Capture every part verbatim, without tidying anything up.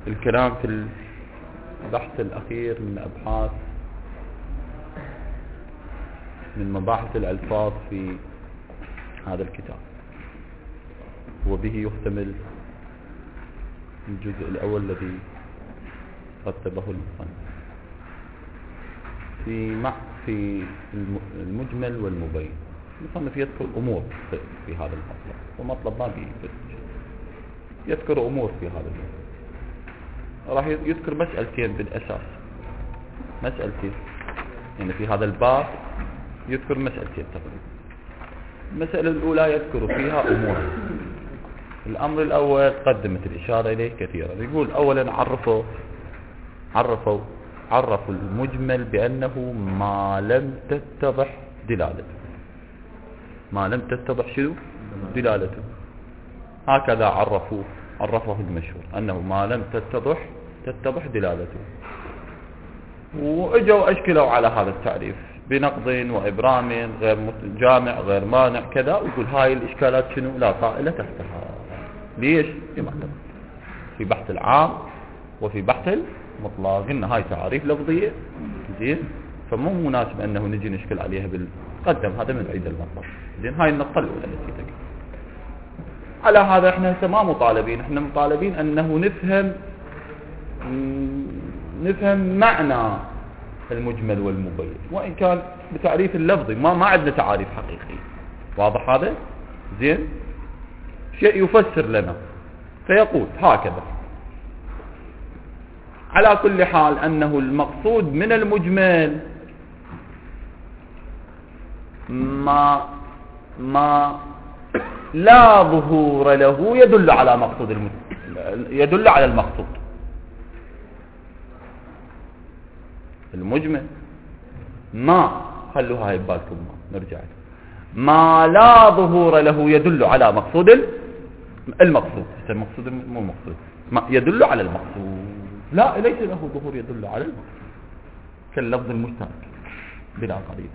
الكلام في البحث الأخير من أبحاث من مباحث الألفاظ في هذا الكتاب، وبه يحتمل الجزء الأول الذي رتبه المصنف في مع في المجمل والمبين. المصنف يذكر أمور في هذا المطلب، ومطلب ما بيه يذكر أمور في هذا المطلب. راح يذكر مسألتين بالأساس، مسألتين يعني في هذا الباب يذكر مسألتين تقريبا. المسألة الأولى يذكر فيها أمور. الأمر الأول قدمت الإشارة إليه كثيرا، يقول أولا عرفوا عرفوا عرفوا المجمل بأنه ما لم تتضح دلالته، ما لم تتضح شنو دلالته، هكذا عرفوا عرفه المشهور أنه ما لم تتضح تتضح دلالته. وإجوا أشكلوا على هذا التعريف بنقض وإبرام غير جامع غير مانع كذا، ويقول هاي الإشكالات شنو لا طائلة تحتها. ليش؟ لما في بحث العام وفي بحث المطلق إن هاي تعاريف لفظية زين، فمو مناسب أنه نجي نشكل عليها بالقدم، هذا من عيد المطلق زين. هاي النقطة الأولى التي تجي على هذا. احنا ما مطالبين، احنا مطالبين أنه نفهم نفهم معنى المجمل والمبين، وإن كان بتعريف اللفظي ما ما عندنا تعاريف حقيقية. واضح هذا زين؟ شيء يفسر لنا، فيقول هكذا على كل حال أنه المقصود من المجمل ما ما لا ظهور له يدل على مقصود الم... يدل على المقصود. المجمل ما خلوا هاي ببالكم، ما نرجع ما لا ظهور له يدل على مقصود المقصود. المقصود مو المقصود، ما يدل على المقصود، لا ليس له ظهور يدل على المقصود، كاللفظ المشترك بلا قرينة،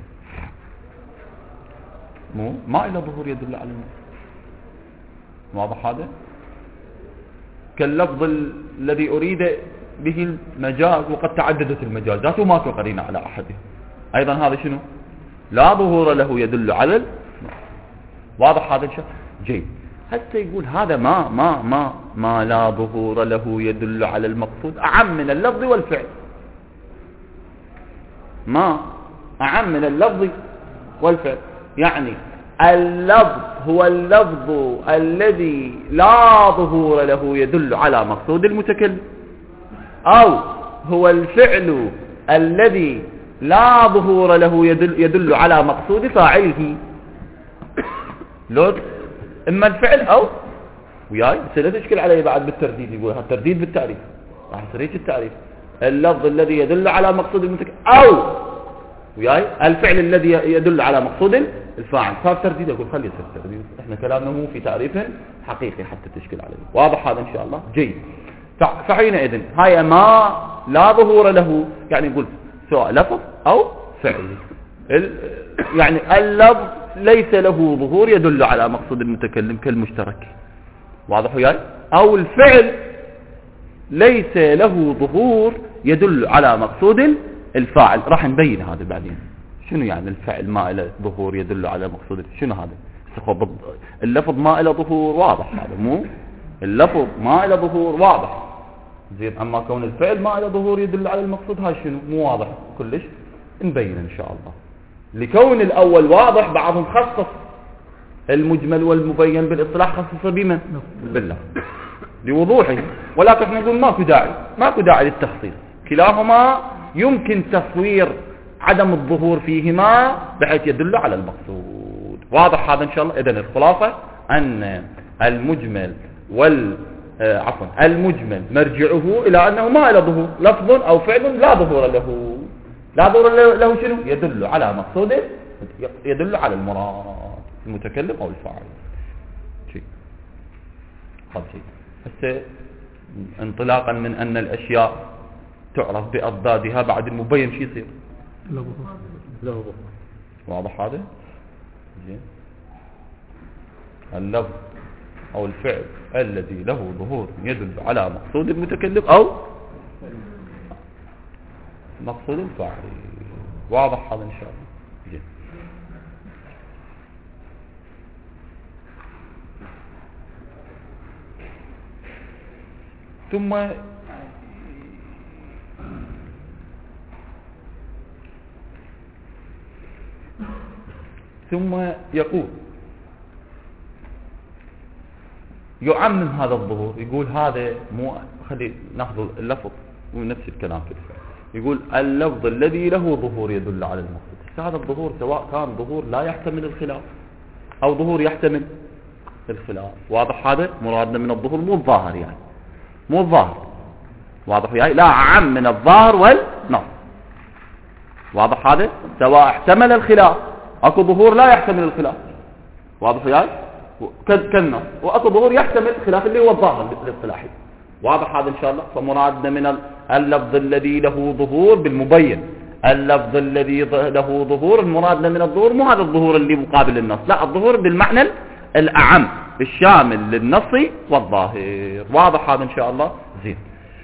مو ما له ظهور يدل على المقصود. واضح هذا؟ كاللفظ الذي أريد به المجاز وقد تعددت المجازات وما قرينة على أحدها، أيضا هذا شنو لا ظهور له يدل على المقصود. واضح هذا الشيء؟ جيد. حتى يقول هذا ما ما ما ما لا ظهور له يدل على المقصود أعم من اللفظ والفعل، ما أعم من اللفظ والفعل. يعني اللفظ هو اللفظ الذي لا ظهور له يدل على مقصود المتكلم، أو هو الفعل الذي لا ظهور له يدل, يدل على مقصود فاعله. لو إما الفعل أو وياي سلا تشكل عليه بعد بالترديد، يقول هذا الترديد بالتعريف راح يصير التعريف اللفظ الذي يدل على مقصود المتكلم أو وياي الفعل الذي يدل على مقصود الفاعل. صار ترديد، يقول خلي يصير ترديد، احنا كلامنا مو في تعريف حقيقي حتى تشكل عليه. واضح هذا إن شاء الله؟ جيد. فحينئذ هاي ما لا ظهور له، يعني يقول سواء لفظ أو فعل، يعني اللفظ ليس له ظهور يدل على مقصود المتكلم كالمشترك. واضح وياي؟ أو الفعل ليس له ظهور يدل على مقصود الفاعل. راح نبين هذا بعدين شنو يعني الفعل ما له ظهور يدل على مقصود، شنو هذا اللفظ ما له ظهور. واضح هذا؟ مو اللفظ ما له ظهور واضح زين، أما كون الفعل ما له ظهور يدل على المقصود هاي شنو مو واضح كلش، نبين إن شاء الله. لكون الأول واضح بعضهم خصص المجمل والمبين بالاصطلاح، خصص بمن؟ بالله لوضوحه، ولكن احنا نقول ماكو داعي ماكو داعي للتخصيص، كلاهما يمكن تصوير عدم الظهور فيهما بحيث يدل على المقصود. واضح هذا إن شاء الله؟ إذن الخلاصة أن المجمل وال آه عفوا المجمل مرجعه إلى أنه ما له ظهور، لفظ أو فعل لا ظهور له، لا ظهور له شنو؟ يدل على مقصوده، يدل على المراد المتكلم أو الفاعل. شيء هذا شيء. هسه انطلاقا من أن الأشياء تعرف بأضدادها، بعد المبين شيء يصير لا ظهور. واضح هذا؟ زين. اللفظ أو الفعل الذي له ظهور يدل على مقصود المتكلم أو مقصود الفاعل. واضح هذا إن شاء الله. جيد. ثم ثم يقول يعمم هذا الظهور. يقول هذا مو خلي ناخذ اللفظ ونفس الكلام في الفعل. يقول اللفظ الذي له ظهور يدل على المقصود. هذا الظهور سواء كان ظهور لا يحتمل الخلاف أو ظهور يحتمل الخلاف. واضح هذا؟ مرادنا من الظهور مو الظاهر، يعني مو الظاهر. واضح يعني لا أعم من الظاهر والنص. واضح هذا؟ سواء احتمل الخلاف، اكو ظهور لا يحتمل الخلاف. واضح يعني كالنص، واكو ظهور يحتمل الخلاف اللي هو الظاهر الاصطلاحي. واضح هذا ان شاء الله. فمرادنا من اللفظ الذي له ظهور بالمبين، اللفظ الذي له ظهور المرادنا من الظهور مو هذا الظهور اللي مقابل النص، لا الظهور بالمعنى الأعم الشامل للنص والظاهر. واضح هذا ان شاء الله. زين.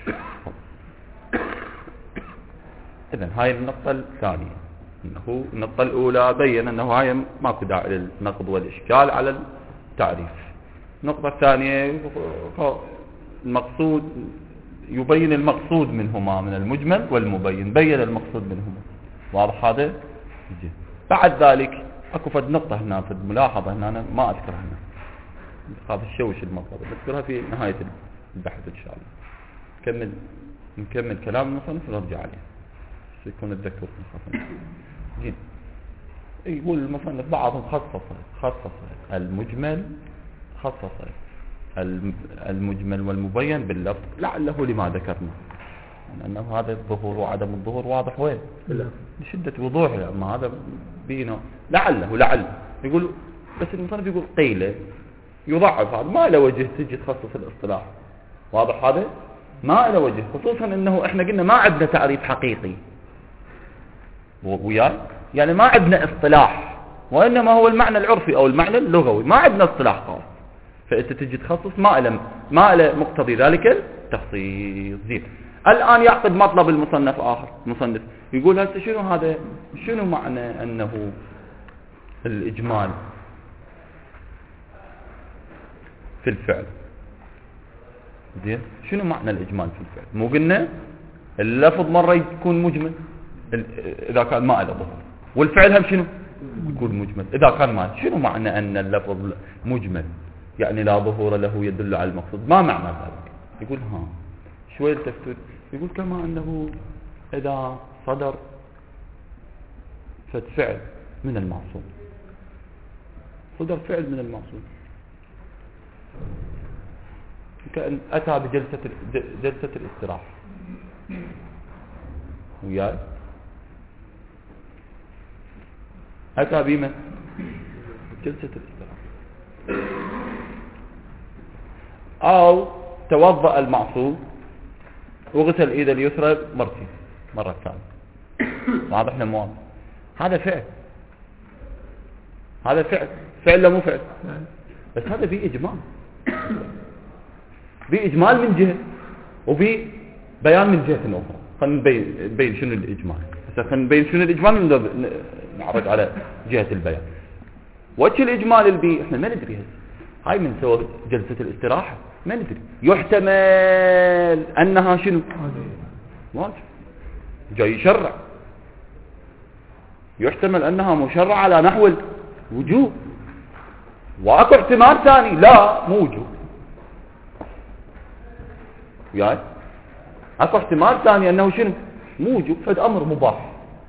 إذن هاي النقطة الثانية، إنه النقطة الأولى بين أنه هاي ماكو داعي للنقد والإشكال على التعريف. النقطة الثانية المقصود، يبين المقصود منهما من المجمل والمبين، بين المقصود منهما. واضح هذا؟ بعد ذلك اكو فد نقطة هنا، فد ملاحظة هنا أنا ما أذكرها هنا، هذا الشوش المطلب أذكرها في نهاية البحث إن شاء الله. نكمل نكمل كلام المصنف ونرجع عليه يكون الذكر جيد. يقول المصنف بعضهم خصص خصص المجمل خصص المجمل والمبين باللفظ لعله لما ذكرنا، لأنه هذا الظهور وعدم الظهور واضح وين لشدة وضوحه، أما هذا بينه لعله لعل يقول. بس المصنف يقول قيل يضعف هذا، ما له وجه تجي تخصص الاصطلاح. واضح هذا؟ ما له وجه، خصوصا أنه إحنا قلنا ما عندنا تعريف حقيقي وياي، يعني ما عندنا اصطلاح، وإنما هو المعنى العرفي أو المعنى اللغوي، ما عندنا اصطلاح خاص. فأنت تجي تخصص ما له ما له مقتضي ذلك التخصيص. زين. الآن يعقد مطلب المصنف آخر. المصنف يقول هسه شنو هذا، شنو معنى أنه الإجمال في الفعل؟ زين. شنو معنى الإجمال في الفعل؟ مو قلنا اللفظ مرة يكون مجمل إذا كان ما له ظهور، والفعل هم شنو يكون مجمل إذا كان ما. شنو معنى أن اللفظ مجمل يعني لا ظهور له يدل على المقصود؟ ما معنى ذلك؟ يقول ها شوية تفكير. يقول كما أنه إذا صدر فعل من المعصوم، صدر فعل من المعصوم كأن أتى بجلسة جلسة الاستراحة وياي، أتى بما جلسة الاستراحة، أو توضأ المعصوم وغسل إيده اليسرى مرتين مرة ثانية. واضح لنا واضح؟ هذا فعل، هذا فعل فعل لا مو فعل، بس هذا فيه إجمال، بإجمال من جهة وفي بيان من جهة أخرى. خلينا نبين نبين شنو الإجمال. هسه خلينا نبين شنو الإجمال، نعرض على جهة البيان. وجه الإجمال البي احنا ما ندري هسه، هاي من سوى جلسة الاستراحة ما ندري. يحتمل أنها شنو واجب جاي يشرع، يحتمل أنها مشرع على نحو الوجوب، واكو احتمال ثاني لا مو وجوب. يعني اكو احتمال ثاني انه شنو مو وجوب، فد امر مباح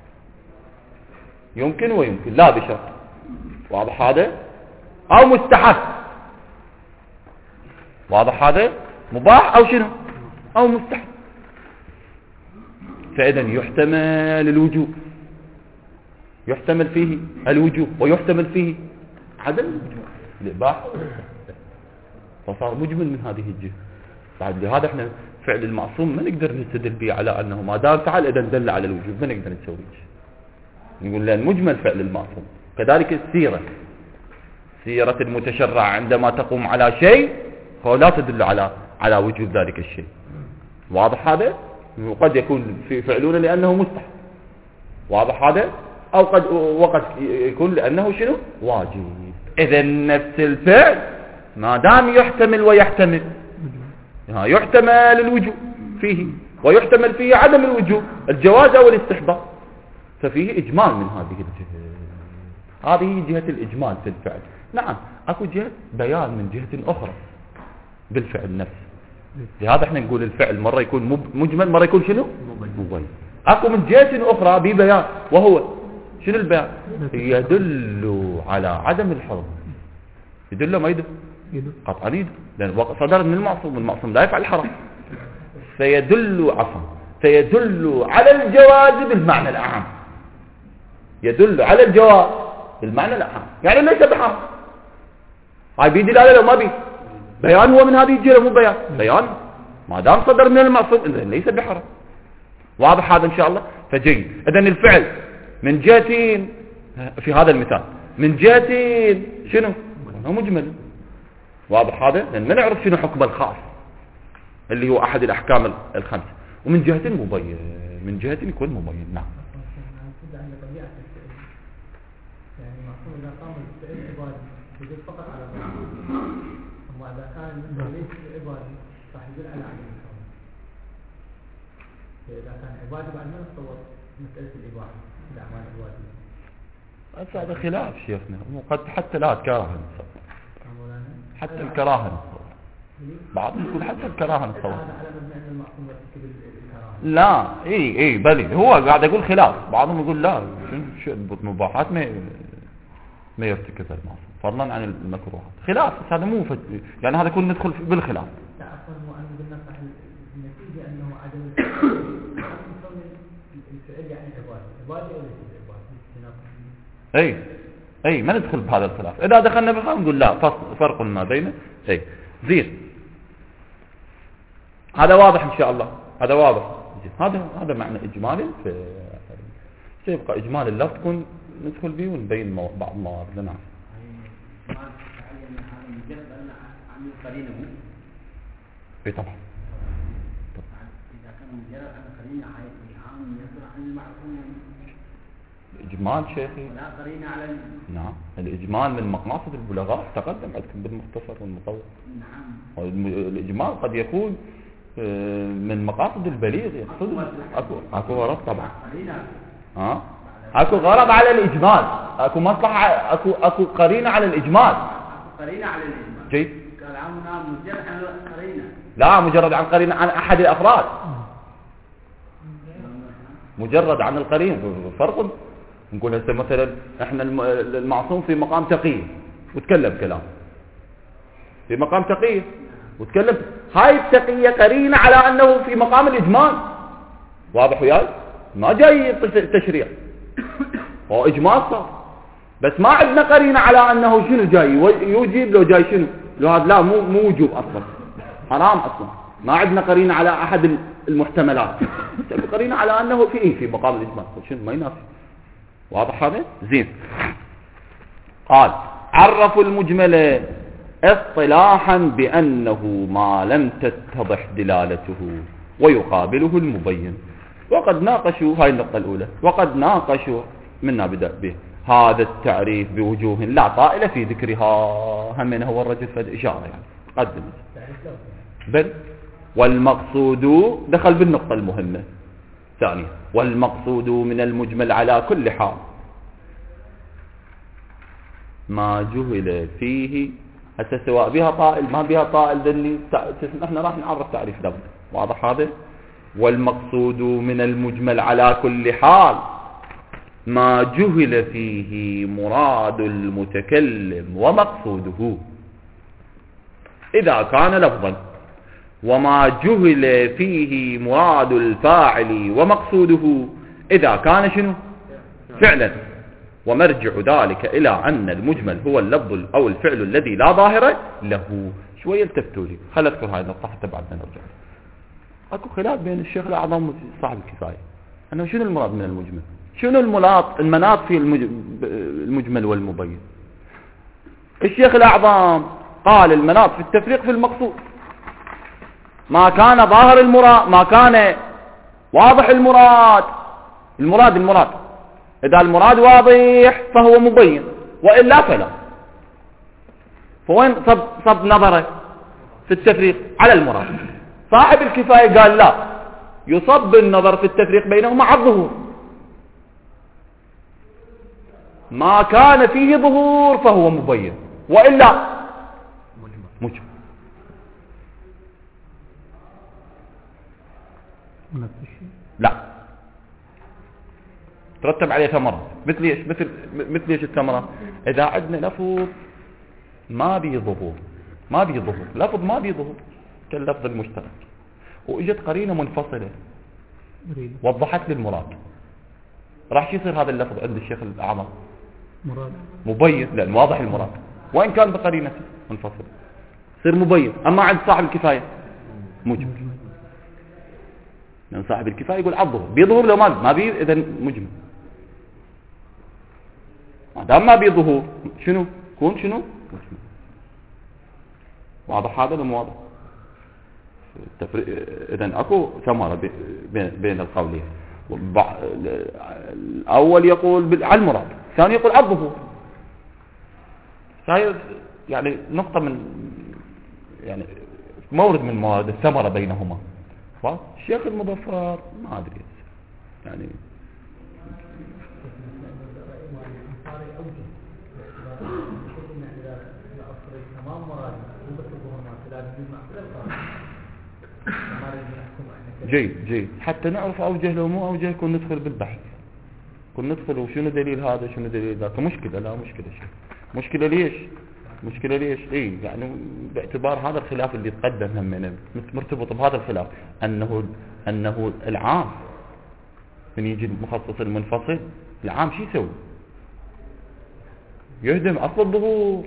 يمكن ويمكن لا بشرط. واضح هذا؟ او مستحب. واضح هذا؟ مباح او شنو او مستحب. فاذا يحتمل الوجوب، يحتمل فيه الوجوب ويحتمل فيه عدم الوجوب، الاباحه، فصار مجمل من هذه الجهه. بعد لهذا احنا فعل المعصوم ما نقدر نستدل به على انه ما دام فعل اذا دل على الوجوب، ما نقدر نسوي شيء. نقول لان مجمل فعل المعصوم. كذلك السيره، سيرة المتشرع عندما تقوم على شيء لا تدل على على وجوب ذلك الشيء. واضح هذا؟ وقد يكون في فعلون لأنه مستحب، واضح هذا؟ أو قد وقد يكون لأنه شنو؟ واجب. إذا نفس الفعل ما دام يحتمل ويحتمل، يحتمل الوجوب فيه ويحتمل فيه عدم الوجوب، الجواز أو الاستحباب، ففيه إجمال من هذه الجهة. هذه جهة الإجمال في الفعل. نعم أكو جهة بيان من جهة أخرى بالفعل نفسه. لهذا احنا نقول الفعل مرة يكون مجمل، مرة يكون شنو؟ مبين. أكو من جهة أخرى ببيان، وهو شنو البيان؟ يدل على عدم الحرمة. يدل ما يدل؟ قطعا يدل، لأن صدر من المعصوم، المعصوم لا يفعل الحرام، فيدل عفوا فيدل على الجواز بالمعنى الأعم. يدل على الجواز بالمعنى الأعم، يعني ليس بحرام. هاي بيدل على لو ما بي بيان، هو من هذه الجهة مو بيان، بيان ما دام صدر من المعصوم ليس بحرام. واضح هذا إن شاء الله؟ فجيد. إذن الفعل من جهتين في هذا المثال، من جهتين شنو؟ هو مجمل. واضح هذا؟ لأن ما نعرف شنو حكم الخاص اللي هو أحد الأحكام الخمسة، ومن جهتين مبين، من جهتين يكون مبين. نعم. يعني معصوم إذا قام بالفعل عبادي يدل فقط على ظاهره، أما إذا كان ليس عبادي راح يدل على عدم الحرمة. إذا كان عبادي بعد ما نتصور مسألة الإباحة الأعمال العبادية. هذا خلاف شيخنا، وقد حتى لا كراهة نتصور، حتى الكراهة نتصور، بعضهم يقول حتى الكراهة نتصور. هذا على مبنى أن المعصوم يرتكب الكراهة. لا اي اي بلي هو قاعد يقول خلاف، بعضهم يقول لا شو المباحات ما ما يرتكب المعصوم فضلا عن المكروهات. خلاف هذا مو فت... يعني هذا يكون ندخل بالخلاف. لا اصلا هو انه قلنا صح النتيجه انه عدم الفعل يعني عباده عباده ولا عباده. اي اي ما ندخل بهذا الخلاف. اذا دخلنا بخلاف نقول لا فرق ما بينه. اي زين، هذا واضح ان شاء الله، هذا واضح. هذا هذا معنى اجمالي. في سيبقى اجمال اللفظ تكون ندخل به ونبين بعض المواضيع. نعم. اي طبعا. اذا كان مجرد عن قرينه عام يصدر عن المعصوم. الاجمال شيخي لا قرينه على ال... نعم الاجمال من مقاصد البلاغات تقدم عندكم بالمختصر والمطول. نعم. الاجمال قد يكون من مقاصد البليغ، يقصد اكو اكو غرض طبعا. ها اكو غرض على الاجمال، اكو مصلحه، اكو اكو قرينه على الاجمال. اكو قرينه على الاجمال. جيد. كلامنا مجرد عن القرينه. لا مجرد عن قرينه عن احد الافراد. مجرد عن القرينه فرق. نقول هسه مثلا احنا المعصوم في مقام تقي وتكلم كلام في مقام تقي وتكلم، هاي التقية قرينة على أنه في مقام الإجمال. واضح وياي؟ ما جاي تشريع، هو إجمال صار، بس ما عندنا قرينة على أنه شنو جاي يوجب لو جاي شنو لو هذا. لا مو مو وجوب أصلا، حرام أصلا. ما عندنا قرينة على أحد المحتملات، قرينة على أنه في إيه في مقام الإجمال. شنو ما ينافي. واضح هذا؟ زين. قال عرفوا المجمل اصطلاحا بأنه ما لم تتضح دلالته ويقابله المبين. وقد ناقشوا هاي النقطة الأولى، وقد ناقشوا منا بدأ به هذا التعريف بوجوه لا طائل في ذكرها. هم هو الرجل فد إشارة يعني قدم بل والمقصود دخل بالنقطة المهمة ثانية، والمقصود من المجمل على كل حال ما جهل فيه، حتى سواء بها طائل ما بها طائل ذلي احنا راح نعرف تعريف لفظ. واضح هذا؟ والمقصود من المجمل على كل حال ما جهل فيه مراد المتكلم ومقصوده إذا كان لفظا، وما جهل فيه مراد الفاعل ومقصوده إذا كان شنو فعلا. ومرجع ذلك إلى أن المجمل هو اللفظ أو الفعل الذي لا ظاهر له. شوية التفتوا لي، خل أذكر هاي النقطة حتى بعد ما نرجع. أكو خلاف بين الشيخ الأعظم وصاحب الكفاية أنه شنو المراد من المجمل، شنو المناط المناط في المجمل والمبين. الشيخ الأعظم قال المناط في التفريق في المقصود ما كان ظاهر المراد، ما كان واضح المراد، المراد المراد إذا المراد واضح فهو مبين، وإلا فلا. فوين صب, صب نظره في التفريق على المراد؟ صاحب الكفاية قال لا، يصب النظر في التفريق بينهما على الظهور، ما كان فيه ظهور فهو مبين، وإلا مجمل. لا، ترتب عليه ثمرة. مثل ايش؟ مثل مثل ايش الثمرة؟ إذا عندنا لفظ ما بيه ظهور، ما بيه ظهور، لفظ ما بيه ظهور كاللفظ المشترك، وإجت قرينة منفصلة وضحت لي المراد، راح شو يصير هذا اللفظ عند الشيخ الأعظم؟ مراد مبين، لأن واضح المراد وإن كان بقرينة منفصلة يصير مبين. أما عند صاحب الكفاية مجمل، لأن صاحب الكفاية يقول عضه بيظهر لو ما ما بي إذا مجمل. ما دام ما بيظهر شنو يكون؟ شنو مجمل. واضح هذا ولا مو واضح؟ إذا أكو ثمرة بين القولين. الأول يقول على المراد، الثاني يقول على الظهور. هاي يعني نقطة من يعني مورد من موارد الثمرة بينهما. الشيخ المظفر ما أدري يعني جيد جيد حتى نعرف أوجه لو مو أوجه كن ندخل بالبحث، كن ندخل وشنو دليل هذا شنو دليل ذاك. مشكلة لا مشكلة شيء مشكلة ليش مشكلة ليش إيه يعني باعتبار هذا الخلاف اللي تقدم هم من مرتبط بهذا الخلاف أنه أنه العام من يجي المخصص المنفصل العام شو يسوي؟ يهدم أصل الظهور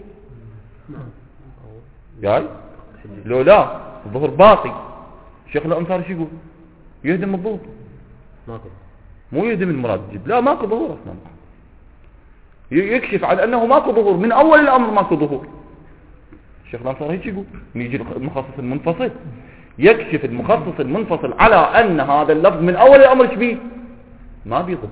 جاي لو لا الظهور باقي. الشيخ الأنصاري شو يقول؟ يهدم الظهور، ماكو مو يهدم المراد الجد، لا ماكو ظهور أصلا، يكشف عن أنه ماكو ظهور من أول الأمر، ماكو ظهور. الشيخ الأنصاري هيك يقول يجي المخصص المنفصل يكشف المخصص المنفصل على أن هذا اللفظ من أول الأمر شبيه ما بيظهر.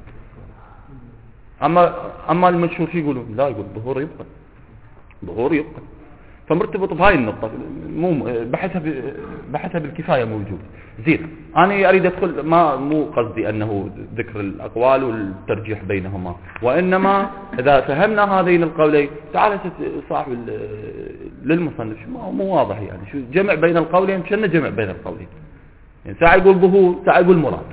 أما أما المشهور شو يقولون؟ لا يقول ظهور يبقى، ظهور يبقى. فمرتبط بهاي النقطة، مو بحسب بحسب الكفاية موجود. زين أنا أريد أدخل، ما مو قصدي أنه ذكر الأقوال والترجيح بينهما، وإنما إذا فهمنا هذين القولين تعال صاحب للمصنف مو واضح يعني شو جمع بين القولين، شنو جمع بين القولين؟ يعني ساعة يقول ظهور ساعة يقول مراد،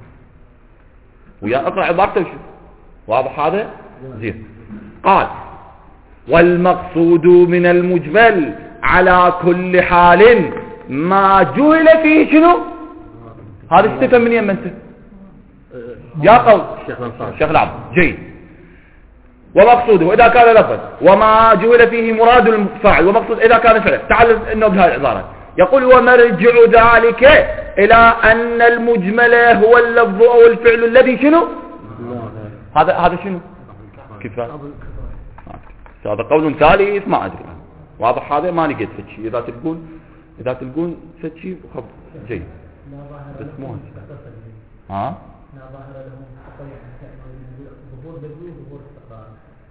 ويا أقرأ عبارته وشو واضح هذا؟ زين قال والمقصود من المجمل على كل حال ما جهل فيه شنو؟ هذا استفهم من يمن يا قول الشيخ العبد جيد. ومقصوده إذا كان لفظ وما جهل فيه مراد الفاعل، ومقصود إذا كان فعل. تعال إنه بهذه العبارة يقول ومرجع ذلك إلى أن المجمل هو اللفظ أو الفعل الذي شنو؟ هذا هذا شنو؟ كفاية. هذا قول ثالث ما أدري واضح هذا ما لقيت فد شيء. إذا تلقون إذا تلقون فد شيء خب جيد بس مو ها لا ظاهر لهم تقريح ظهور بدوي وظهور استقرار.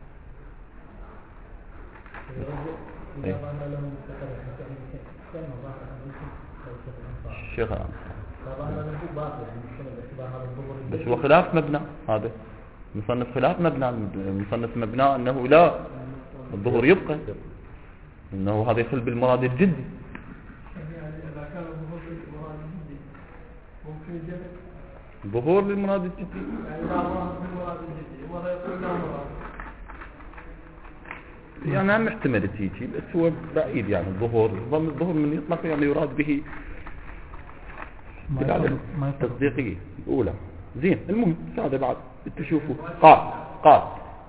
إذا ظاهر لهم تقريح كان ظاهر لهم الشيخ ظاهر لهم باطل يعني باعتبار هذا الظهور بس هو خلاف مبنى. هذا مصنف خلاف مبنى، مصنف مبنى أنه لا الظهور يبقى، انه هذا يخل بالمراد الجدي. يعني اذا كان الظهور بالمراد الجدي ممكن يجب ظهور للمراد الجدي يعني لا ظهور بالمراد الجدي ولا يقول لا مراد يعني هم احتمال تيجي بس هو بعيد يعني الظهور الظهور من يطلق يعني يراد به دلالة تصديقية الأولى. زين المهم هذا بعد تشوفوا قال قال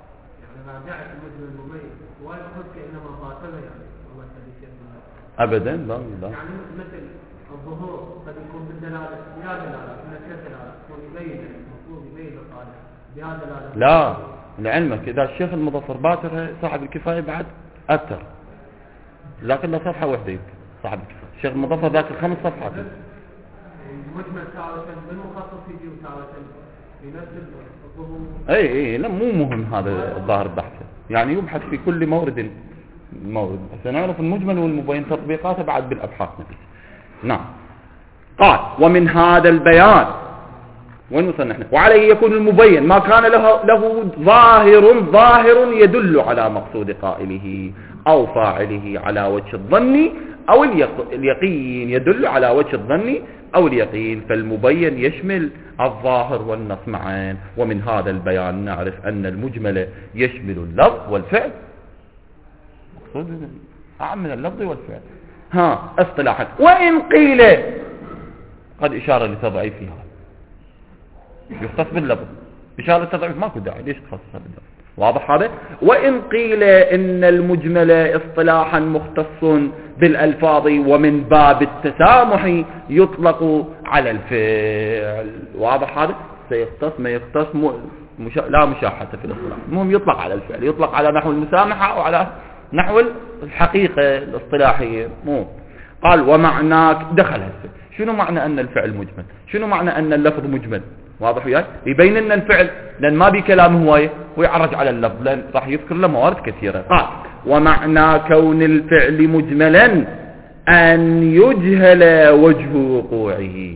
ابدا لا لا يعني مثل الظهور قد يكون بالدلاله لا دلاله من دلاله يكون يبين المفروض يبين القاعده بهذا دلاله. لا لعلمك اذا الشيخ المظفر باكر صاحب الكفايه بعد أكثر، لكن صفحة واحدة يمكن صعب. الشيخ المظفر ذاك خمس صفحات. المجمل تارة بالمخصص يجي وتارة في نفس الظهور. اي اي لا مو مهم هذا الظاهر البحث، يعني يبحث في كل مورد مورد، بس نعرف المجمل والمبين تطبيقاته بعد بالابحاث نفسها. نعم. قال ومن هذا البيان، وين وصلنا احنا؟ وعليه يكون المبين ما كان له له ظاهر ظاهر يدل على مقصود قائله او فاعله على وجه الظن او اليقين يدل على وجه الظن او اليقين، فالمبين يشمل الظاهر والنص معا. ومن هذا البيان نعرف ان المجمل يشمل اللفظ والفعل، مقصود اعم من اللفظ والفعل. ها اصطلاحا. وان قيل، قد اشاره لتضعيفها، يختص باللفظ، إشارة التضعيف ماكو داعي، ليش تخصص باللفظ؟ واضح هذا؟ وإن قيل إن المجمل اصطلاحا مختص بالألفاظ ومن باب التسامح يطلق على الفعل. واضح هذا؟ سيختص ما يختص م... مش... لا مشاحة في الاصطلاح، المهم يطلق على الفعل، يطلق على نحو المسامحة أو على نحو الحقيقة الاصطلاحية. مو قال ومعناك دخل هسه، شنو معنى أن الفعل مجمل؟ شنو معنى أن اللفظ مجمل؟ واضح وياي؟ يبين لنا الفعل، لأن ما بي كلام هواية ويعرج على اللفظ، لأن راح يذكر له موارد كثيرة. قال ومعنى كون الفعل مجملا أن يجهل وجه وقوعه،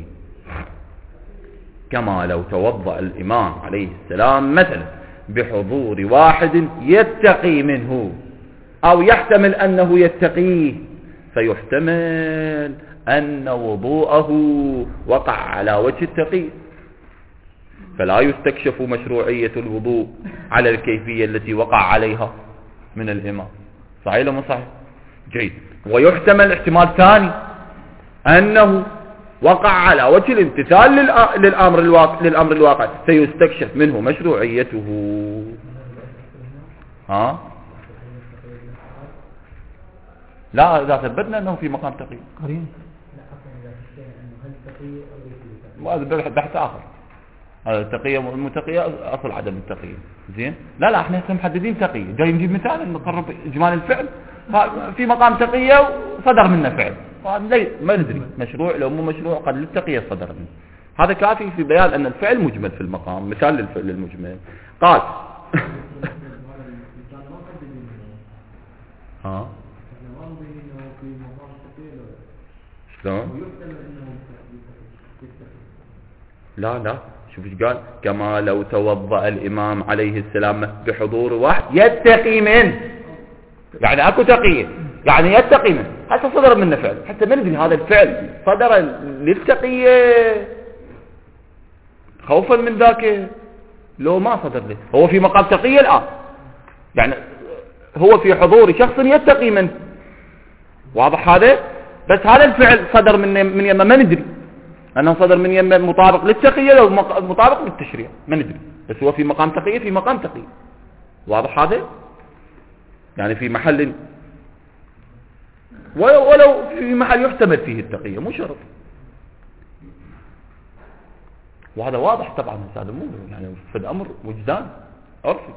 كما لو توضأ الإمام عليه السلام مثلا بحضور واحد يتقي منه أو يحتمل أنه يتقيه، فيحتمل أن وضوءه وقع على وجه التقي، فلا يستكشف مشروعية الوضوء على الكيفية التي وقع عليها من الإمام. صحيح ولا مو صحيح؟ جيد. ويحتمل احتمال ثاني أنه وقع على وجه الامتثال للأمر الواقع, للأمر الواقع فيستكشف منه مشروعيته. ها؟ لا إذا ثبتنا أنه في مقام تقي قرين، هذا بحث آخر. التقية المتقية أصل عدم التقية. زين؟ لا لا احنا هسه محددين تقية، جاي نجيب مثال نقرب إجمال الفعل في مقام تقية وصدر منه فعل، ما ندري مشروع لو مو مشروع، قد للتقية صدر منه. هذا كافي في بيان أن الفعل مجمل في المقام، مثال للفعل المجمل. قال ها شلون؟ لا لا شوف ايش قال، كما لو توضأ الإمام عليه السلام بحضور واحد يتقي منه، يعني اكو تقية، يعني يتقي منه، حتى صدر منه فعل، حتى ما ندري هذا الفعل صدر للتقية خوفا من ذاك لو ما صدر له، هو في مقام تقية الآن، يعني هو في حضور شخص يتقي منه. واضح هذا؟ بس هذا الفعل صدر من من يمه ما ندري أنه صدر من يمه مطابق للتقية أو مطابق للتشريع ما ندري، بس هو في مقام تقية في مقام تقية. واضح هذا؟ يعني في محل ولو, ولو في محل يحتمل فيه التقية مو شرط، وهذا واضح طبعا. هذا مو يعني في الأمر وجدان عرفي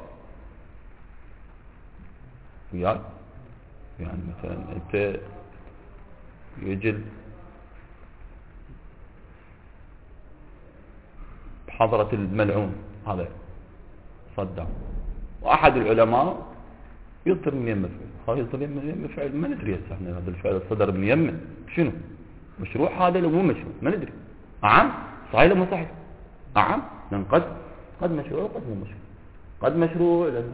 وياك، يعني مثلا أنت يجل بحضرة الملعون هذا صدع، وأحد العلماء يطر من يمه فعل، يطر من يمه فعل ما ندري هسه احنا هذا الفعل صدر من يمه شنو مشروع هذا لو مو مشروع ما ندري. أعم صحيح ولا مو صحيح؟ أعم لأن قد قد مشروع وقد مو مشروع، قد مشروع لأن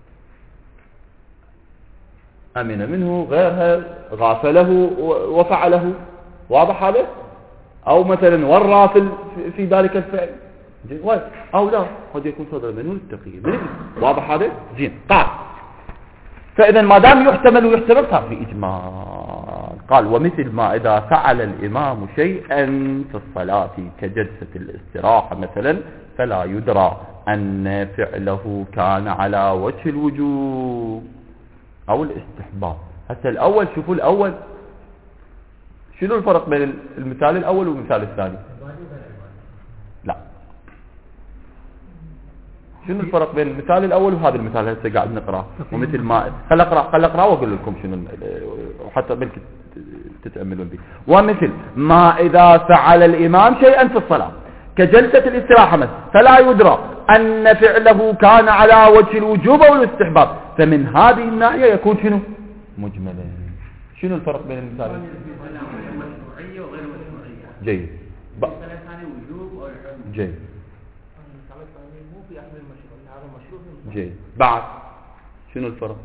أمن منه غيرها غافله وفعله. واضح هذا؟ أو مثلا ورى في في ذلك الفعل أو لا قد يكون صدر منه التقييد. واضح هذا؟ زين. قال فإذا ما دام يحتمل ويحتمل صار في إجمال. قال ومثل ما إذا فعل الإمام شيئا في الصلاة كجلسة الاستراحة مثلا فلا يدرى أن فعله كان على وجه الوجوب أو الاستحباب. هسه الأول شوفوا الأول شنو الفرق بين المثال الأول والمثال الثاني؟ لا شنو الفرق بين المثال الاول وهذا المثال هسه قاعد نقراه؟ ومثل ما خل اقرا خل اقرا واقول لكم شنو، وحتى بلكي تتاملون به. ومثل ما اذا فعل الامام شيئا في الصلاه كجلسه الاستراحه مثلا فلا يدرى ان فعله كان على وجه الوجوب او الاستحباب، فمن هذه الناحيه يكون شنو؟ مجملا. شنو الفرق بين المثالين؟ مشروعيه وغير مشروعيه. جيد. المثال الثاني وجوب او الحكم. جيد. مو في احد المشروع، هذا مشروع. جيد. بعد شنو الفرق؟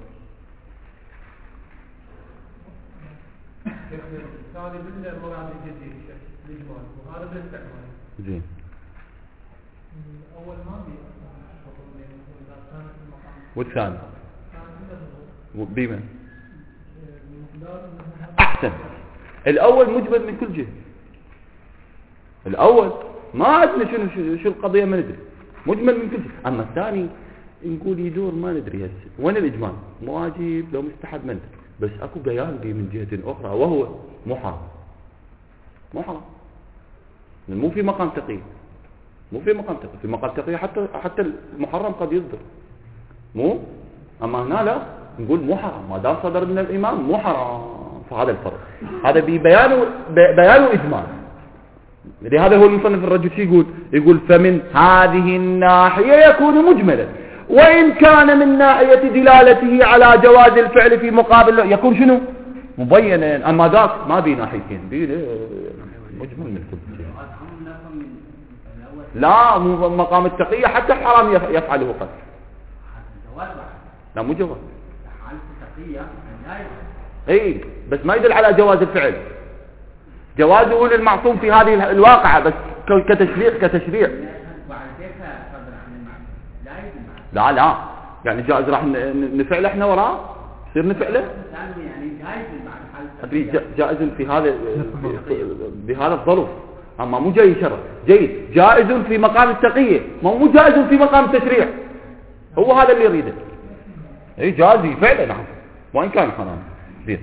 الثاني بالمراد الجديد الاجمال وهذا بالاستعمال. زين. اول ما بي والثاني بمن؟ احسن. الاول مجمل من كل جهه. الاول ما عندنا شنو شو القضيه ما ندري، مجمل من كل جهه. اما الثاني نقول يدور ما ندري هسه وين الاجمال، واجب لو مستحب ما ندري، بس اكو بيان به من جهه اخرى وهو مو حرام. مو حرام مو في مقام تقييد، مو في مقام تقييد. في مقام تقييد حتى حتى المحرم قد يصدر، مو اما هنا لا نقول مو حرام ما دام صدر من الامام مو حرام. فهذا الفرق، هذا ببيان بيان اجمال. لهذا هو المصنف الرجل شو يقول؟ يقول فمن هذه الناحيه يكون مجملا، وان كان من ناحيه دلالته على جواز الفعل في مقابل يكون شنو؟ مبينا. اما ذاك ما بي ناحيتين، بي مجمل من كل شيء. لا مو مقام التقية، حتى الحرام يفعله قد. لا مو جواز. اي بس ما يدل على جواز الفعل. جوازه للمعصوم في هذه الواقعة بس كتشريع كتشريع. لا لا يعني جائز راح نفعله احنا وراه، يصير نفعله. ادري جائز في هذا بهذا الظرف، اما مو جاي شرع. جيد جائز في مقام التقية، ما مو جائز في مقام التشريع. هو هذا اللي يريده. اي جائز فعلا نعم وان كان حرام. زين.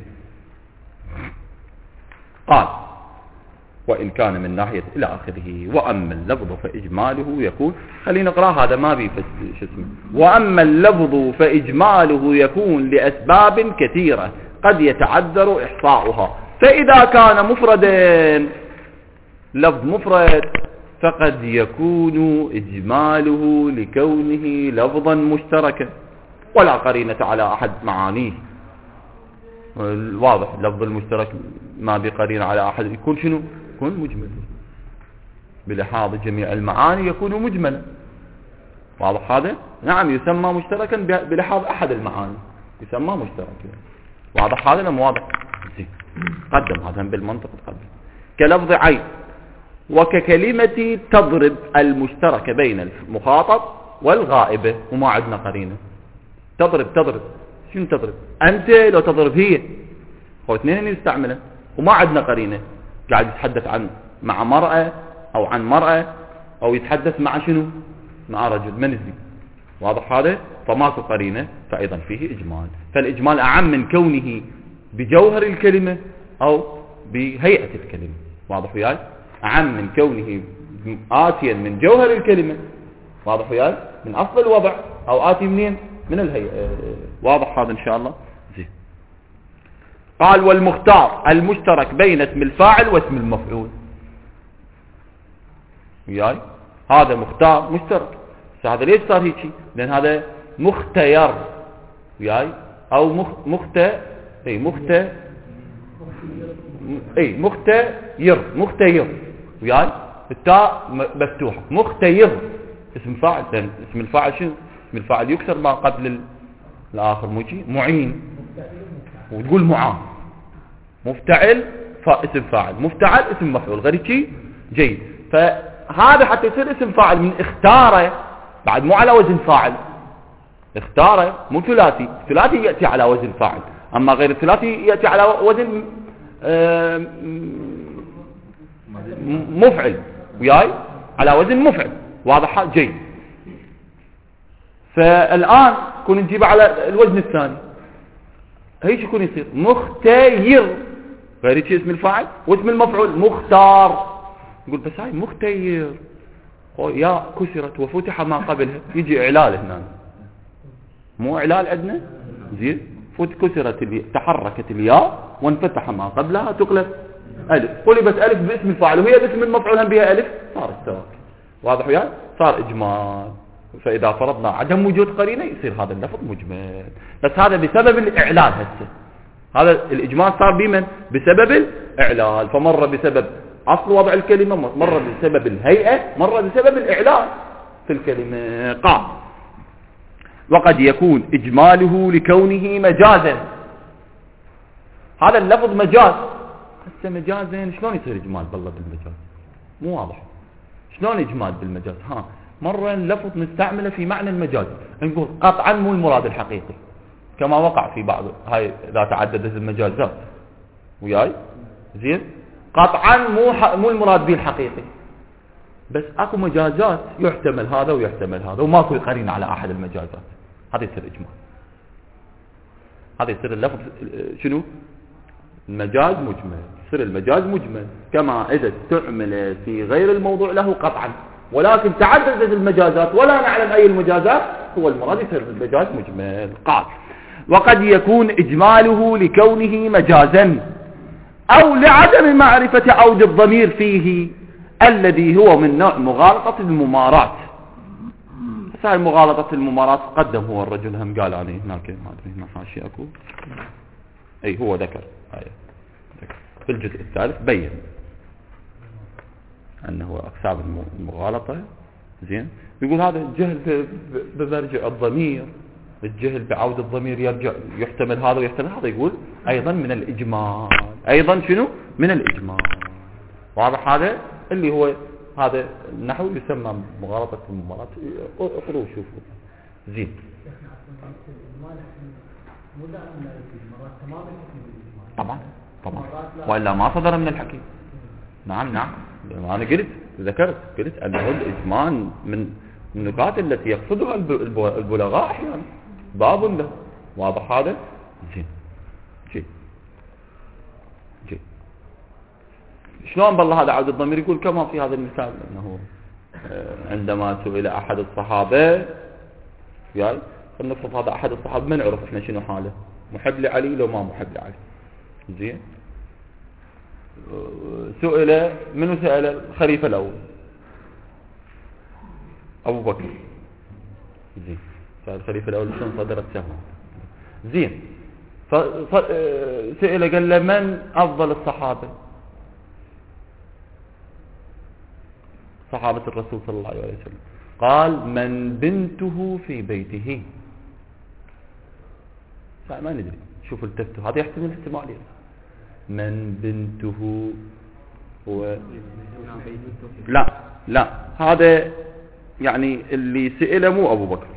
قال وإن كان من ناحية إلى آخره. وأما اللفظ فإجماله يكون، خلينا نقرأ هذا ما بي شو اسمه. وأما اللفظ فإجماله يكون لأسباب كثيرة قد يتعذر إحصاؤها، فإذا كان مفردا لفظ مفرد فقد يكون إجماله لكونه لفظا مشتركا ولا قرينة على أحد معانيه. واضح اللفظ المشترك ما بقرين على أحد يكون شنو؟ يكون مجمل بلحاظ جميع المعاني يكون مجملا. واضح هذا؟ نعم يسمى مشتركا بلحاظ أحد المعاني يسمى مشتركا. واضح هذا لم واضح؟ زين. قدم هذا بالمنطق تقدم. كلفظ عين وككلمة تضرب المشترك بين المخاطب والغائبة وما عندنا قرينة. تضرب تضرب شنو تضرب؟ أنت لو تضرب هي هو اثنين يستعمله وما عندنا قرينة. قاعد يتحدث عن مع مرأة أو عن مرأة أو يتحدث مع شنو؟ مع رجل منزلي. واضح هذا؟ فماكو قرينة فأيضا فيه إجمال. فالإجمال أعم من كونه بجوهر الكلمة أو بهيئة الكلمة. واضح وياي؟ أعم من كونه آتيا من جوهر الكلمة. واضح وياي؟ من أصل الوضع أو آتي منين؟ من الهيئة. واضح هذا إن شاء الله؟ زين. قال والمختار المشترك بين اسم الفاعل واسم المفعول. وياي؟ هذا مختار مشترك. هذا ليش صار هيك؟ لأن هذا مختير. وياي؟ أو مخ مخت أي مخت أي مختير مختير. وياي؟ التاء مفتوحة. مختير اسم فاعل. لأن اسم الفاعل شنو؟ اسم الفاعل يكسر ما قبل الآخر موجي معين وتقول معان. مفتعل اسم فاعل، مفتعل اسم مفعول، غير شيء. جيد. فهذا حتى يصير اسم فاعل من اختاره بعد مو على وزن فاعل. اختاره مو ثلاثي، ثلاثي يأتي على وزن فاعل، أما غير الثلاثي يأتي على وزن مفعل. وياي؟ على وزن مفعل. واضح؟ جيد. فالآن كون نجيب على الوزن الثاني هيش يكون يصير مختير غير شيء اسم الفاعل واسم المفعول مختار. نقول بس هاي مختير يا كسرت وفتح ما قبلها، يجي إعلال هنا، مو إعلال عندنا زين، فوت كسرت الياء، تحركت الياء وانفتح ما قبلها تقلب ألف، قلبت ألف باسم الفاعل وهي باسم المفعول هم بها ألف، صار استوى. واضح وياي؟ صار إجمال. فإذا فرضنا عدم وجود قرينة يصير هذا اللفظ مجمل، بس هذا بسبب الإعلال. هسه هذا الإجمال صار بمن؟ بسبب الإعلال، فمر بسبب أصل وضع الكلمة، مر بسبب الهيئة، مر بسبب الإعلال في الكلمة. قال وقد يكون إجماله لكونه مجازا. هذا اللفظ مجاز، هسه مجازا شلون يصير إجمال بالله بالمجاز؟ مو واضح شلون إجمال بالمجاز. ها مرة اللفظ نستعمله في معنى المجاز، نقول قطعا مو المراد الحقيقي، كما وقع في بعض هاي إذا تعددت المجازات وياي زين، قطعا مو ح... مو المراد به الحقيقي، بس اكو مجازات يحتمل هذا ويحتمل هذا وماكو قرين على احد المجازات، هذا يصير اجمال. هذا يصير اللفظ شنو؟ المجاز مجمل، يصير المجاز مجمل كما اذا استعمل في غير الموضوع له قطعا، ولكن تعددت المجازات ولا نعلم اي المجازات هو المراد، يصير المجاز مجمل. قال وقد يكون اجماله لكونه مجازا او لعدم معرفة عود الضمير فيه الذي هو من نوع مغالطة الممارات. هاي مغالطة الممارات قدم هو الرجل هم قال عليه هناك، ما ادري هنا حاشي اكو، اي هو ذكر هاي في الجزء الثالث بين انه اقسام المغالطة زين، يقول هذا الجهل بمرجع الضمير، الجهل بعود الضمير يرجع يحتمل هذا ويحتمل هذا، يقول ايضا من الاجمال، ايضا شنو من الاجمال. واضح هذا اللي هو هذا النحو يسمى مغالطة الممارات. اقروا شوفوا زين. طبعا طبعا والا ما صدر من الحكيم. نعم نعم انا قلت ذكرت قلت انه الاجمال من النقاط التي يقصدها البلغاء احيانا باب له. واضح هذا زين. جي جي شلون بالله هذا عود الضمير؟ يقول كما في هذا المثال انه عندما سئل احد الصحابه يعني فلنفرض هذا احد الصحابه ما نعرف احنا شنو حاله، محب لعلي لو ما محب لعلي زين، سئل منو سأل؟ الخليفة الأول أبو بكر زين، الخليفة الأول شلون صدرت سهوا زين، سئل قال له من أفضل الصحابة؟ صحابة الرسول صلى الله عليه وسلم، قال من بنته في بيته. ما ندري شوف التفتوا هذا يحتمل احتمالين، من بنته هو لا لا هذا يعني اللي سئله مو ابو بكر،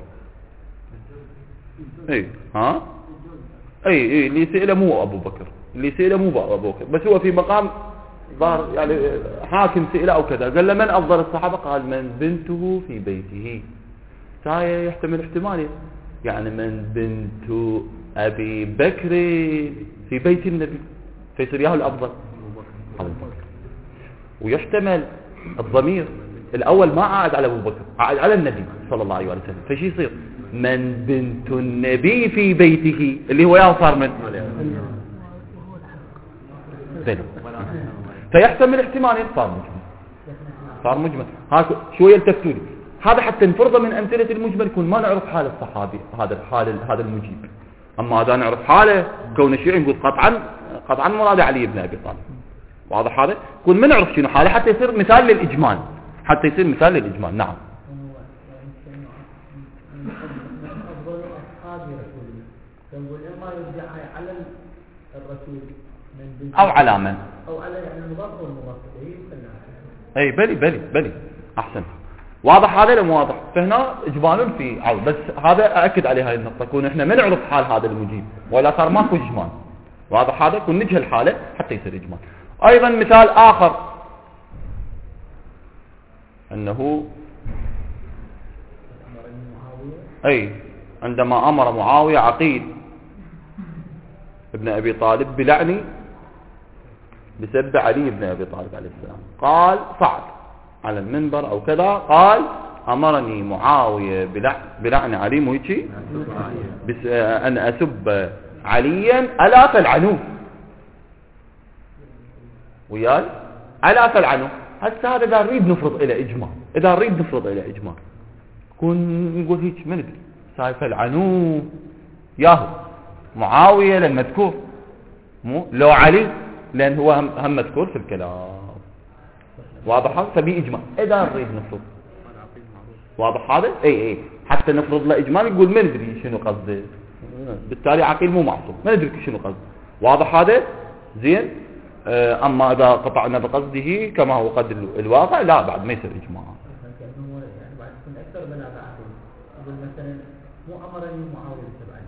اي ها اي اي اللي سئله مو ابو بكر، اللي سئله مو ابو بكر، بس هو في مقام ظاهر يعني حاكم سئله او كذا، قال له من افضل الصحابه؟ قال من بنته في بيته. هاي يحتمل احتمالين، يعني من بنت ابي بكر في بيت النبي فيصير ياهو الافضل ابو بكر. ويحتمل الضمير الاول ما عاد على ابو بكر، عاد على النبي صلى الله عليه وسلم، فشي يصير من بنت النبي في بيته اللي هو ياهو صار من بنت، فيحتمل احتمالين صار مجمل، صار مجمل. ها شويه التفتوا لي هذا حتى نفرضه من امثله المجمل يكون ما نعرف حال الصحابي هذا الحال هذا المجيب، اما اذا نعرف حاله كون الشيعي نقول قطعا قطعا مراد علي بن ابي طالب. واضح هذا؟ يكون ما نعرف شنو حاله حتى يصير مثال للاجمال، حتى يصير مثال للاجمال. نعم افضل اصحاب رسول الله اما يرجع على الرسول من او على من او على يعني المضاف والمضاف اليه. اي بلي بلي بلي احسن. واضح هذا ولا مو واضح؟ فهنا اجمال في عود، بس هذا اكد عليه هاي النقطه، يكون احنا ما نعرف حال هذا المجيب ولا صار ماكو اجمال. واضح هذا؟ يكون نجهل حاله حتى يصير اجمال. ايضا مثال اخر انه اي عندما امر معاويه عقيل ابن ابي طالب بلعن بسب علي بن ابي طالب عليه السلام، قال صعد على المنبر أو كذا قال أمرني معاوية بلعن علي مويتي بس أن أسب عليا ألا فلعنوه وياي ألا فلعنوه. هسه هذا إذا نريد نفرض إلى إجماع، إذا نريد نفرض إلى إجماع كون نقول هيك ما ندري ساي فلعنوه ياهو معاوية لأن مذكور مو لو علي لأن هو هم, هم مذكور في الكلام. واضح هذا؟ فبي إجماع إذا نريد نفرض. واضح هذا؟ اي اي حتى نفرض له إجماع يقول ما ندري شنو قصده، بالتالي عقيل مو معصوم ما ندري شنو قصده. واضح هذا؟ زين. أما إذا قطعنا بقصده كما هو قد الواقع لا بعد ما يصير إجماع. يعني بعد يكون أكثر بلا بعقل يقول مثلا مو أمرني معاوية بالسبعين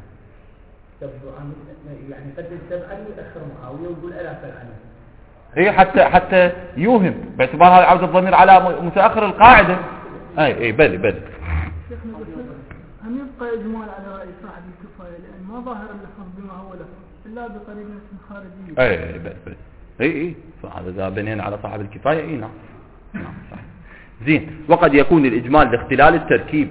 يعني قد السبعين يأخر معاوية ويقول ألا فلعنه. اي حتى حتى يوهم باعتبار هذا عودة الضمير على متأخر القاعدة. اي اي بلي بلي شيخنا بس هم يبقى إجمال على رأي صاحب الكفاية لأن ما ظاهر اللفظ بما هو لفظ إلا بقرينة خارجية. اي بلي بلي اي اي فهذا إذا بنينا على صاحب الكفاية اي نعم نعم صح. زين. وقد يكون الإجمال لاختلال التركيب،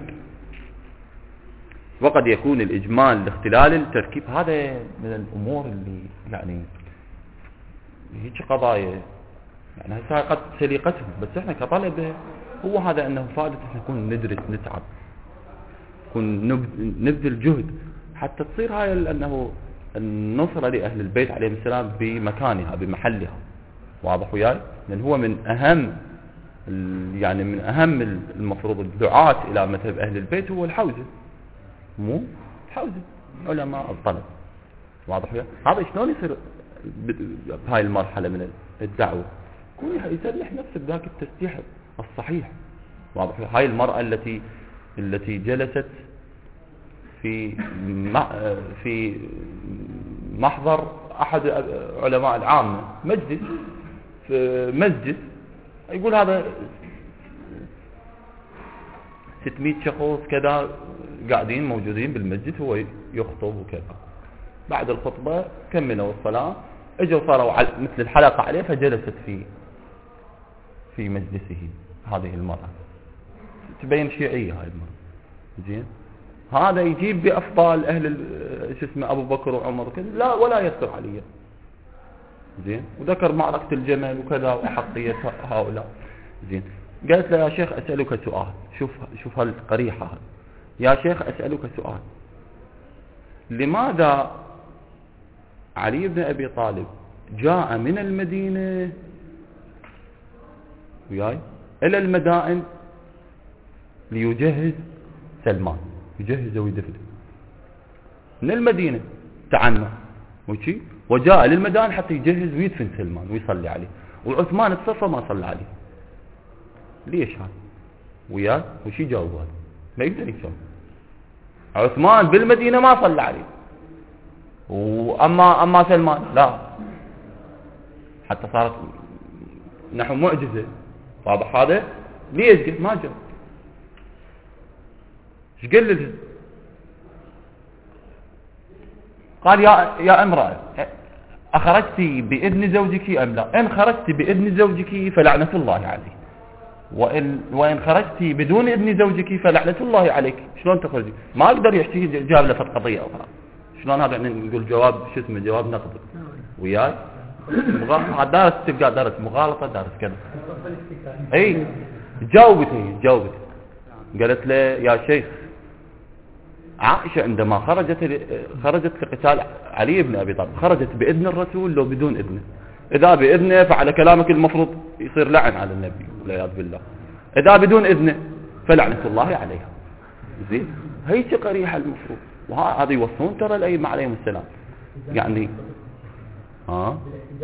وقد يكون الإجمال لاختلال التركيب. هذا من الأمور اللي يعني هيك قضايا يعني هسه قد سليقتهم، بس احنا كطلبة هو هذا انه فائدة احنا نكون ندرس نتعب نكون نبذل جهد حتى تصير هاي انه النصرة لأهل البيت عليهم السلام بمكانها بمحلها. واضح وياي؟ لأن هو من أهم يعني من أهم المفروض الدعاة إلى مذهب أهل البيت هو الحوزة، مو الحوزة علماء الطلب. واضح وياي؟ هذا شلون يصير بهاي المرحلة من الدعوة؟ يكون يسلح نفسه بذاك التسليح الصحيح. واضح وياي؟ هاي المرأة التي التي جلست في في محضر أحد علماء العامة مجلس في مسجد، يقول هذا ستمائة شخص كذا قاعدين موجودين بالمسجد هو يخطب وكذا. بعد الخطبة كملوا الصلاة اجوا صاروا مثل الحلقة عليه فجلست في في مجلسه هذه المرأة. تبين شيعية هاي المرأة. زين. هذا يجيب بأفضال أهل شو اسمه أبو بكر وعمر وكذا لا ولا يذكر عليه. زين. وذكر معركة الجمل وكذا وأحقية هؤلاء. زين. قالت له يا شيخ أسألك سؤال. شوف شوف هالقريحة هذا. يا شيخ أسألك سؤال. لماذا علي بن أبي طالب جاء من المدينة وياي إلى المدائن ليجهز سلمان، يجهزه ويدفنه من المدينة تعنى وشي وجاء للمدائن حتى يجهز ويدفن سلمان ويصلي عليه، وعثمان اتصل ما صلى عليه. ليش هذا وياي؟ وشي جاوب هذا؟ ما يقدر يجاوب. عثمان بالمدينة ما صلى عليه، وأما أما سلمان لا، حتى صارت نحو معجزة. واضح هذا؟ ليش قلت ما جاء؟ ايش قال له؟ قال يا يا امرأة أخرجت بإذن زوجك أم لا؟ إن خرجت بإذن زوجك فلعنة الله عليك، وإن وإن خرجت بدون إذن زوجك فلعنة الله عليك. شلون تخرجي؟ ما أقدر يحكي جاب له قضية أخرى. شلون هذا يعني نقول جواب شو اسمه جواب نقضي وياي؟ مغالطة دارس تبقى دارس مغالطة دارس كذا. اي جاوبت هي جاوبت قالت له يا شيخ عائشة عندما خرجت خرجت لقتال علي بن أبي طالب خرجت بإذن الرسول لو بدون إذنه؟ إذا بإذنه فعلى كلامك المفروض يصير لعن على النبي والعياذ بالله، إذا بدون إذنه فلعنة الله عليها. زين. هيك قريحة المفروض. وهذا يوصون ترى الأئمة عليهم السلام يعني ها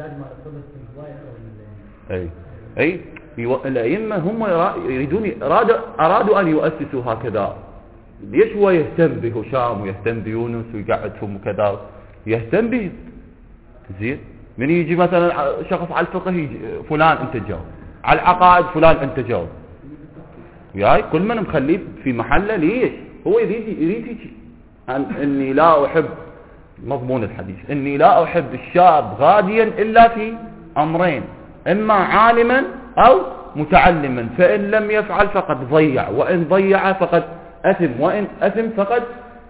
اي اي الأئمة هم يريدون ارادوا ارادوا ان يؤسسوا هكذا. ليش هو يهتم بهشام ويهتم بيونس ويقعدهم وكذا يهتم به؟ زين. من يجي مثلا شخص على الفقه يجي فلان انت جاوب، على العقائد فلان انت جاوب وياي، كل من مخليه في محله. ليش؟ هو يريد يريد يجي أن اني لا احب مضمون الحديث اني لا احب الشاب غاديا الا في امرين، اما عالما او متعلما، فإن لم يفعل فقد ضيع، وإن ضيع فقد أثم، وإن أثم فقد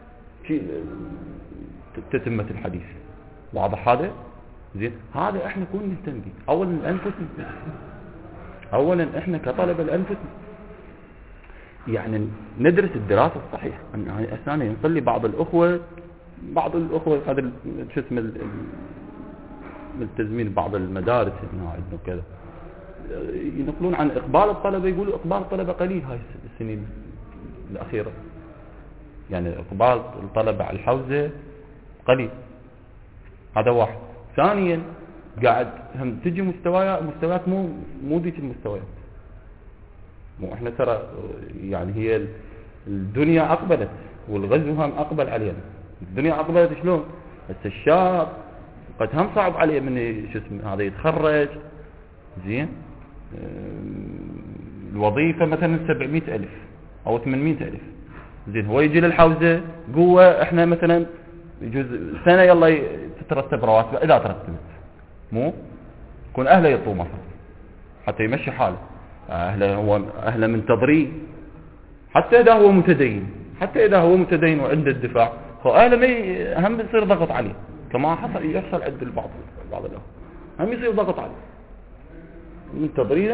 تتمة الحديث. واضح هذا؟ زين، هذا احنا كون نهتم به. اولا لانفسنا، اولا احنا كطلبه لانفسنا، يعني ندرس الدراسه الصحيحه. يعني اساسا ينقل لي بعض الاخوه بعض الاخوه هذا شو اسمه ملتزمين بعض المدارس هنا عندنا كذا، ينقلون عن اقبال الطلبه، يقولوا اقبال الطلبه قليل هاي السنين الاخيره، يعني اقبال الطلبه على الحوزه قليل. هذا واحد. ثانيا قاعد هم تجي مستويات مستويات مو مو ذيك المستويات. مو احنا ترى يعني هي الدنيا اقبلت والغزو هم اقبل علينا. الدنيا اقبلت شلون؟ بس الشاب قد هم صعب عليه من شو اسمه هذا يتخرج زين الوظيفه مثلا سبعمئة ألف او ثمانمئة ألف زين، هو يجي للحوزه قوه احنا مثلا يجوز سنه يلا تترتب رواتبه اذا ترتبت، مو يكون اهله يطوا مصر حتى يمشي حاله، اهله هو اهله منتظرين، حتى اذا هو متدين حتى اذا هو متدين وعنده الدفاع، هو اهله ما هم يصير ضغط عليه كما حصل يحصل عند البعض بعض الاهل، هم يصير ضغط عليه منتظرينه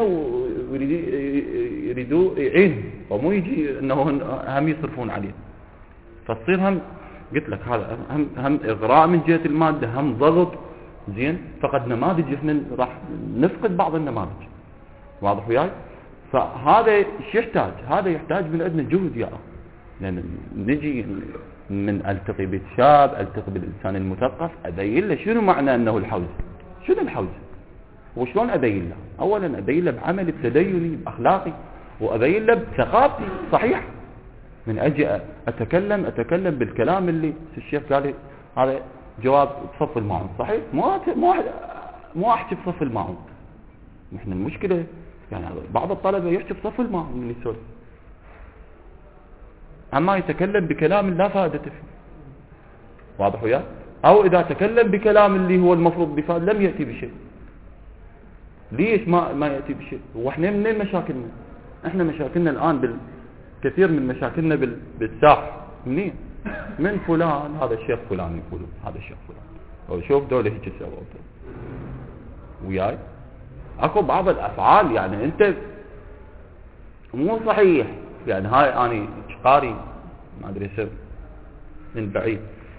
ويريدوا يعين، ومو يجي انه هم يصرفون عليه. فتصير هم قلت لك هذا هم هم اغراء من جهه الماده، هم ضغط زين، فقد نماذج احنا راح نفقد بعض النماذج. واضح وياي؟ فهذا ايش يحتاج؟ هذا يحتاج من عندنا جهد يا اخي، لان نجي من التقي بالشاب، التقي بالانسان المثقف، ابين له شنو معنى انه الحوزه، شنو الحوزه وشلون ابين له؟ اولا ابين له بعملي بتديني باخلاقي، وابين له بثقافتي صحيح. من اجي اتكلم اتكلم بالكلام اللي الشيخ قال لي هذا جواب بصف الماعون صحيح، مو مو مو احكي بصف الماعون. نحن المشكله يعني بعض الطلبه يحكي بصف الماعون من يسولف، اما يتكلم بكلام لا فائده فيه. واضح وياه؟ او اذا تكلم بكلام اللي هو المفروض بفائده لم ياتي بشيء. ليش ما ما ياتي بشيء؟ واحنا منين مشاكلنا؟ احنا مشاكلنا الان بال كثير من مشاكلنا بال... بالساحه منين؟ من فلان، هذا الشيخ فلان يقولون هذا الشيخ فلان، او شوف دول هيك سووا وياي. اكو بعض الافعال يعني انت مو صحيح، يعني هاي اني قاري ما ادري اسم من بعيد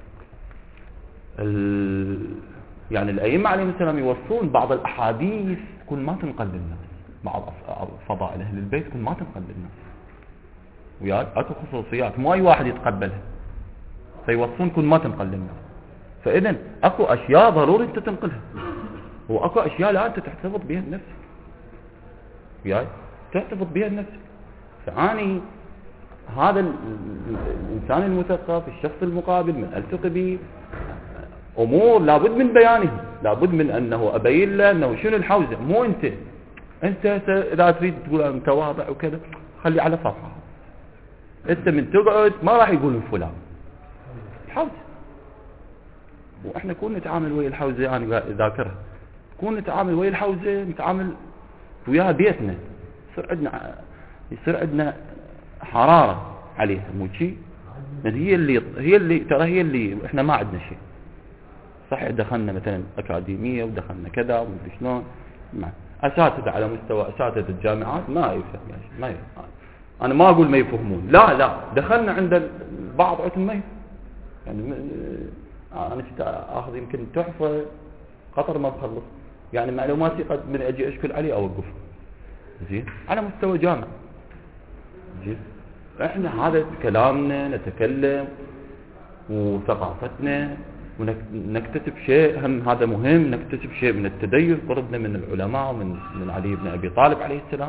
ال... يعني الائمه عليهم السلام يوصون بعض الاحاديث كل ما تنقل للناس، بعض فضائل اهل البيت كل ما تنقل للناس وياك. اكو خصوصيات مو اي واحد يتقبلها، فيوصون كل ما تنقل للناس. فاذا اكو اشياء ضروري انت تنقلها، واكو اشياء لا انت تحتفظ بها لنفسك وياك، تحتفظ بها لنفسك. فاني هذا الانسان المثقف الشخص المقابل من التقي به امور لابد من بيانه، لابد من انه ابين له انه شنو الحوزه. مو انت انت اذا تريد تقول متواضع وكذا خلي على صفحه، انت من تقعد ما راح يقولون فلان الحوزه. واحنا كون نتعامل ويا الحوزه، انا ذاكرها كون نتعامل ويا الحوزه نتعامل وياها بيتنا، يصير عندنا يصير عندنا حراره عليها، مو شيء هي اللي هي اللي ترى هي اللي احنا ما عندنا شيء صحيح. دخلنا مثلا اكاديميه ودخلنا كذا ومدري شلون، اساتذه على مستوى اساتذه الجامعات ما يفهم يعني ما يفهم. انا ما اقول ما يفهمون، لا لا دخلنا عند البعض عندهم ما يفهم. يعني انا كنت اخذ يمكن تحفه قطر ما بخلص، يعني معلوماتي قد من اجي اشكل عليه اوقف زين على مستوى جامعه زين. احنا هذا كلامنا نتكلم وثقافتنا ونكتسب شيء، هم هذا مهم، نكتسب شيء من التدين قربنا من العلماء ومن من علي بن ابي طالب عليه السلام.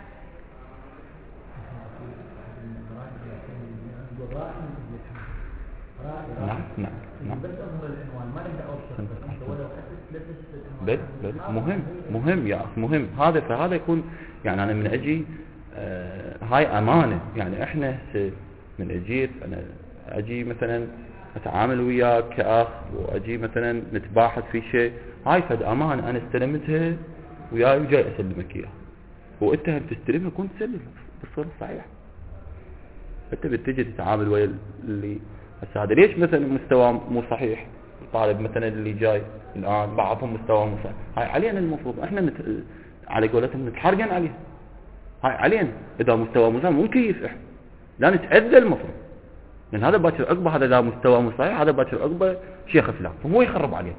نعم نعم نعم بل بل مهم مهم يا اخي مهم هذا. فهذا يكون يعني انا من اجي آه هاي امانه، يعني احنا من اجيت انا اجي مثلا اتعامل وياك كاخ واجي مثلا نتباحث في شيء، هاي فد امانه انا استلمتها وياي وجاي اسلمك اياها. وانت هم تستلمها كنت تسلمها بالصورة الصحيحة. انت بتجي تتعامل ويا اللي هسه هذا ليش مثلا مستوى مو صحيح؟ الطالب مثلا اللي جاي الان بعضهم مستوى مو صحيح، هاي علينا المفروض احنا نت... على قولتهم نتحرجن عليه، هاي علينا. اذا مستوى مو صحيح مو كيف احنا لا نتأذى المفروض، لان هذا باكر عقبه هذا لا مستوى مو صحيح، هذا باكر عقبه شيخ فلان فهو يخرب علينا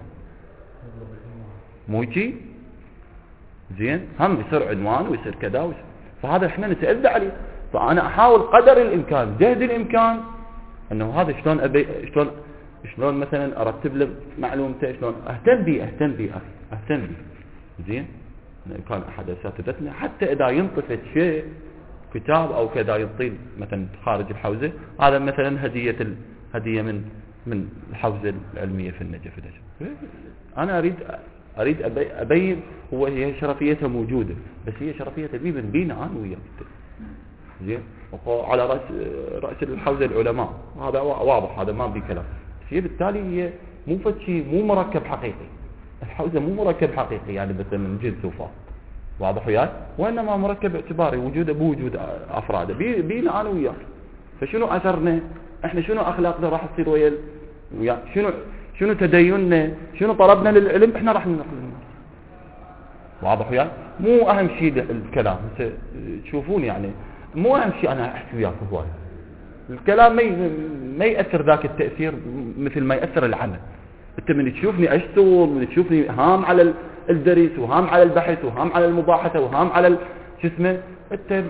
مو يجي زين، هم يصير عنوان ويصير كذا ويصير. فهذا احنا نتأذى عليه. فانا احاول قدر الامكان جهد الامكان انه هذا شلون ابي شلون شلون مثلا ارتب له معلومته، شلون اهتم به اهتم به اخي اهتم به زين. كان احد اساتذتنا حتى اذا ينطفت شيء كتاب او كذا ينطين مثلا خارج الحوزه، هذا مثلا هديه ال... هديه من من الحوزه العلميه في النجف. انا اريد اريد أبي... ابين هو هي شرفيتها موجوده، بس هي شرفيتها بي من بينا انا وياك زين، على راس راس الحوزه العلماء، هذا واضح هذا ما بي كلام. بس هي بالتالي هي مو فشي مو مركب حقيقي، الحوزه مو مركب حقيقي يعني مثلا من جنس وفاء واضح وياك، وانما مركب اعتباري وجوده بوجود افراده بي بينا انا وياك. فشنو اثرنا احنا؟ شنو اخلاقنا راح تصير ويا ويا شنو شنو تديننا؟ شنو طلبنا للعلم؟ احنا راح ننقل واضح وياك. مو اهم شيء الكلام، تشوفون يعني مو اهم شيء انا احكي وياك هواي الكلام، ما ما ياثر ذاك التاثير مثل ما ياثر العمل. انت من تشوفني اشتغل، من تشوفني هام على الدرس وهام على البحث وهام على المباحثه وهام على شو اسمه، انت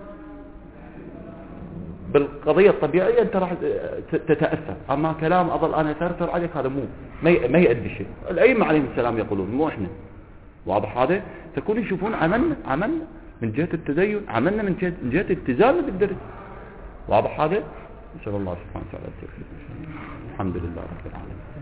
بالقضيه الطبيعيه انت راح تتاثر. اما كلام اظل انا ثرثر عليك هذا مو ما ما يؤدي شيء. الائمه عليهم السلام يقولون مو احنا واضح هذا. تكون يشوفون عملنا عملنا من جهه التدين، عملنا من جهه من جهه التزامنا بالدرس واضح هذا. نسال الله سبحانه وتعالى التوفيق. الحمد لله رب العالمين.